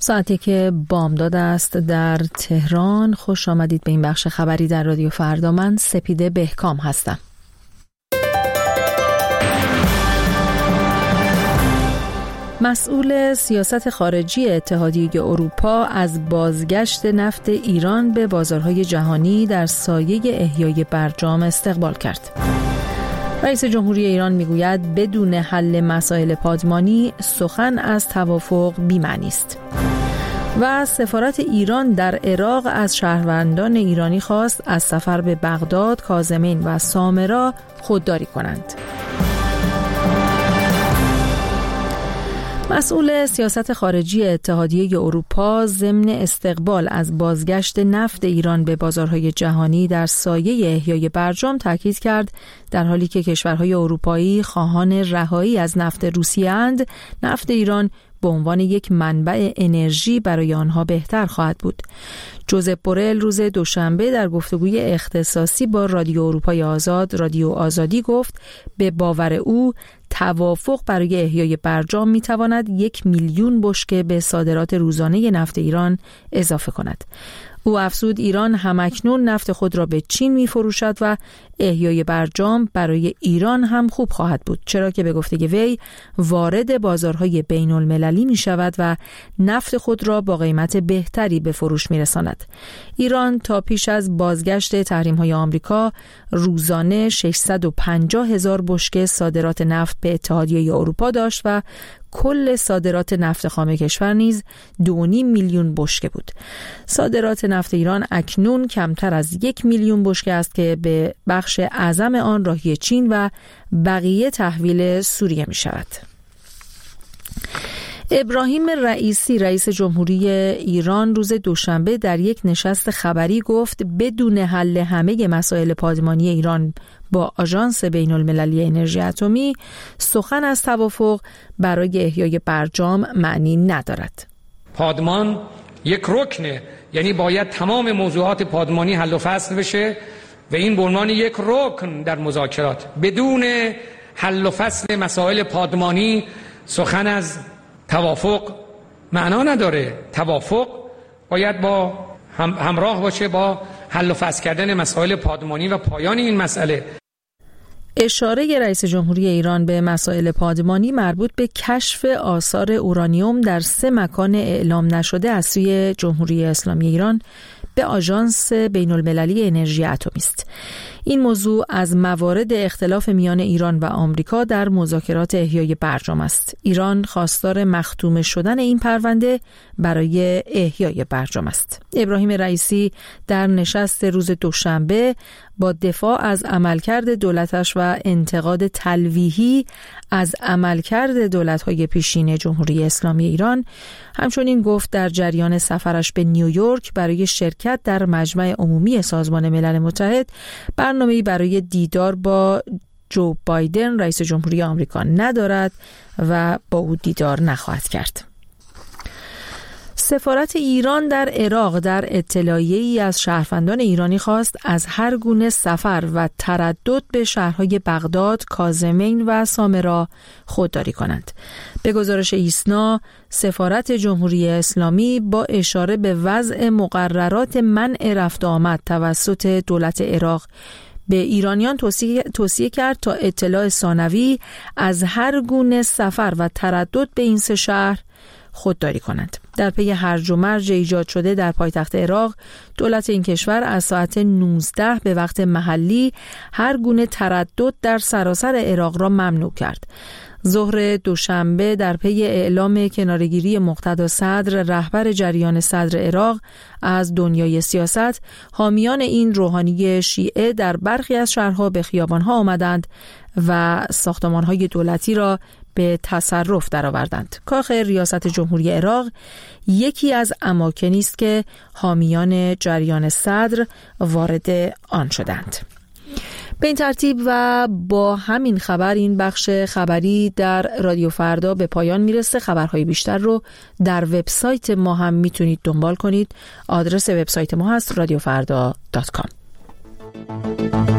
ساعتی که بامداد است در تهران. خوش آمدید به این بخش خبری در رادیو فردا. من سپیده بهکام هستم. مسئول سیاست خارجی اتحادیه اروپا از بازگشت نفت ایران به بازارهای جهانی در سایه احیای برجام استقبال کرد. رئیس جمهوری ایران میگوید بدون حل مسائل پادمانی سخن از توافق بی‌معنی است. و سفارت ایران در عراق از شهروندان ایرانی خواست از سفر به بغداد، کاظمین و سامرا خودداری کنند. مسئول سیاست خارجی اتحادیه اروپا ضمن استقبال از بازگشت نفت ایران به بازارهای جهانی در سایه احیای برجام تاکید کرد در حالی که کشورهای اروپایی خواهان رهایی از نفت روسیه اند، نفت ایران به عنوان یک منبع انرژی برای آنها بهتر خواهد بود. جوزپ بورل روز دوشنبه در گفتگوی اختصاصی با رادیو اروپای آزاد، رادیو آزادی گفت به باور او توافق برای احیای برجام میتواند 1 میلیون بشکه به صادرات روزانه نفت ایران اضافه کند. او افزود ایران همکنون نفت خود را به چین می‌فروشد و احیای برجام برای ایران هم خوب خواهد بود، چرا که به گفته وی وارد بازارهای بین المللی می شود و نفت خود را با قیمت بهتری به فروش می رساند. ایران تا پیش از بازگشت تحریم‌های آمریکا روزانه 650,000 بشکه صادرات نفت به اتحادیه اروپا داشت و کل صادرات نفت خام کشور نیز 2.5 میلیون بشکه بود. صادرات نفت ایران اکنون کمتر از 1 میلیون بشکه است که به بخش اعظم آن راهی چین و بقیه تحویل سوریه می شود. ابراهیم رئیسی رئیس جمهوری ایران روز دوشنبه در یک نشست خبری گفت بدون حل همه مسائل پادمانی ایران با آژانس بین المللی انرژی اتمی سخن از توافق برای احیای برجام معنی ندارد. پادمان یک رکنه، یعنی باید تمام موضوعات پادمانی حل و فصل بشه و این به عنوان یک رکن در مذاکرات. بدون حل و فصل مسائل پادمانی سخن از توافق معنا نداره. توافق باید با همراه باشه با حل و فصل کردن مسائل پادمانی و پایان این مسئله. اشاره رئیس جمهوری ایران به مسائل پادمانی مربوط به کشف آثار اورانیوم در 3 مکان اعلام نشده از سوی جمهوری اسلامی ایران به آژانس بین المللی انرژی اتمی است. این موضوع از موارد اختلاف میان ایران و آمریکا در مذاکرات احیای برجام است. ایران خواستار مختوم شدن این پرونده برای احیای برجام است. ابراهیم رئیسی در نشست روز دوشنبه با دفاع از عملکرد دولتش و انتقاد تلویحی از عملکرد دولت‌های پیشین جمهوری اسلامی ایران همچنین گفت در جریان سفرش به نیویورک برای شرکت در مجمع عمومی سازمان ملل متحد برنامه‌ای برای دیدار با جو بایدن رئیس جمهوری آمریکا ندارد و با او دیدار نخواهد کرد. سفارت ایران در عراق در اطلاعیه‌ای از شهروندان ایرانی خواست از هر گونه سفر و تردد به شهرهای بغداد، کاظمین و سامرا خودداری کنند. به گزارش ایسنا، سفارت جمهوری اسلامی با اشاره به وضع مقررات منع رفت و آمد توسط دولت عراق به ایرانیان توصیه کرد تا اطلاع ثانوی از هر گونه سفر و تردد به این 3 شهر خودداری کنند. در پی هرج و مرج ایجاد شده در پایتخت عراق، دولت این کشور از ساعت 19 به وقت محلی هر گونه تردد در سراسر عراق را ممنوع کرد. ظهر دوشنبه در پی اعلام کناره‌گیری مقتدا صدر رهبر جریان صدر عراق از دنیای سیاست، حامیان این روحانی شیعه در برخی از شهرها به خیابان‌ها آمدند و ساختمان‌های دولتی را به تصرف درآوردند. کاخ ریاست جمهوری عراق یکی از اماکنی است که حامیان جریان صدر وارد آن شدند. به این ترتیب و با همین خبر این بخش خبری در رادیو فردا به پایان میرسه. خبرهای بیشتر رو در وبسایت ما هم میتونید دنبال کنید. آدرس وبسایت ما هست radiofarda.com.